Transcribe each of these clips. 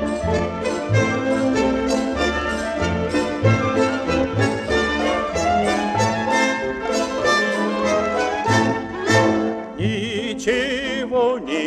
Ничего не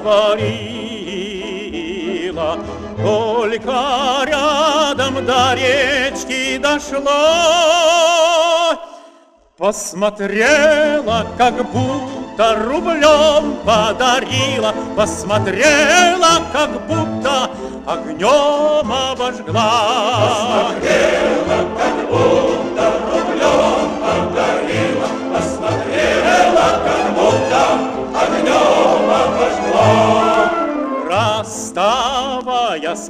говорила, только рядом до речки дошла. Посмотрела, как будто рублем подарила, посмотрела, как будто огнем обожгла. Посмотрела, как будто рублем подарила, посмотрела, как будто огнем обожгла. Расставаясь,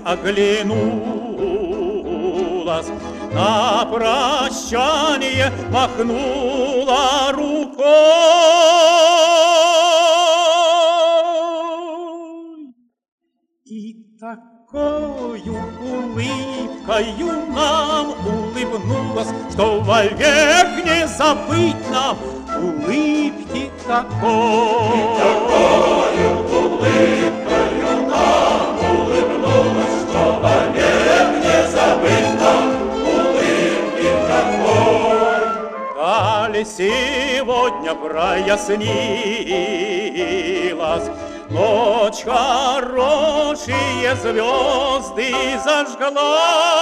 оглянулась, на прощание махнула рукой. И такою улыбкою нам улыбнулась, что вовек не забыть нам улыбки такой. И такою улыбкою нам улыбнулась, что вовек не забыть нам улыбки такой. Даль сегодня прояснилась, ночь хорошие звезды зажгла.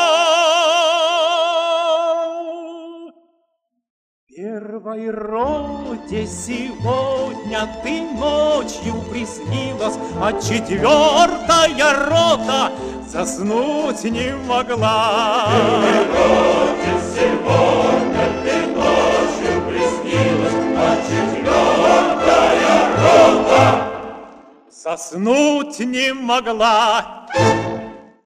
Первой роте сегодня ты ночью приснилась, а четвертая рота заснуть не могла. Первой роте сегодня ты ночью приснилась, а четвертая рота заснуть не могла.